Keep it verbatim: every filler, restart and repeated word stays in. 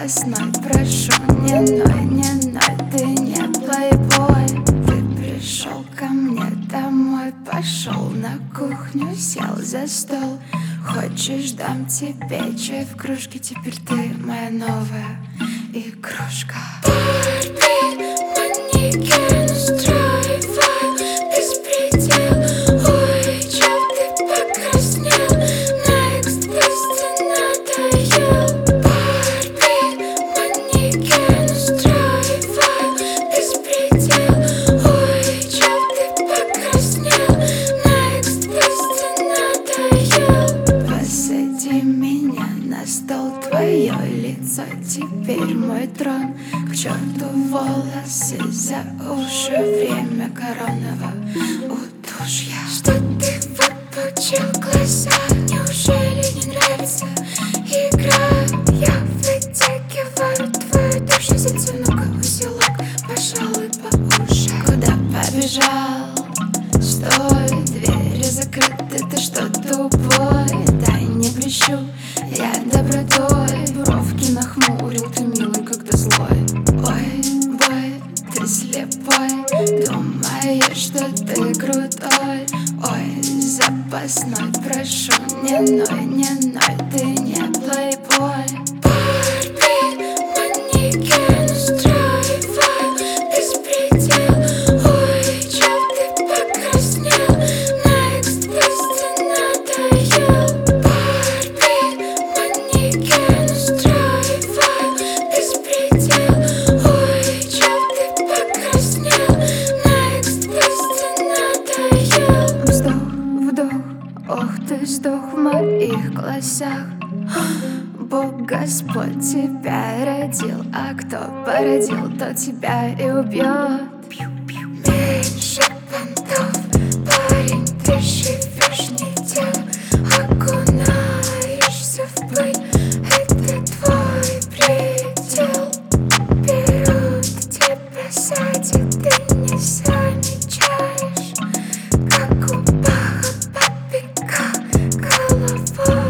запасной, прошу, не ной, не ной, ты не плейбой. Ты пришел ко мне домой, пошел на кухню, сел за стол. Хочешь, дам тебе чай в кружке, теперь ты моя новая игрушка. Барби, манекен, устраивай беспредел. Ой, чё ты покраснел, next best ты надоел. Барби, манекен, устраивай беспредел. Ой, чё ты покраснел, next best ты надоел. Посади меня на стол, твое лицо теперь мой трон. К черту волосы за уши, время коронного удушья. Что ты выпучил глаза? Неужели не нравится игра? Я вытягиваю твою душу, затяну-ка узелок, пожалуй, по уши. Куда побежал? Стой, двери закрыты, ты что, тупой? Дай не блещу, я добротой. Бровки нахмурил, ты милый, когда злой. Ой, бой, ты слепой, думаешь, что ты крутой. Ой, запасной, прошу, не ной, не ной, ты не плейбой. Барби, манекен, устраивай беспредел. Ой, чё ты покраснел, next best ты надоел. Барби, манекен, устраивай беспредел. Ой, чё ты покраснел, next best ты надоел. Вздох, вдох, ох ты сдох в моих глазах. Бог Господь тебя родил, а кто породил, тот тебя и убьет. Меньше понтов, парень, ты живешь не тем, окунаешься в пыль, это твой предел. Берут тебя сзади, ты не замечаешь, как у паха побега головой.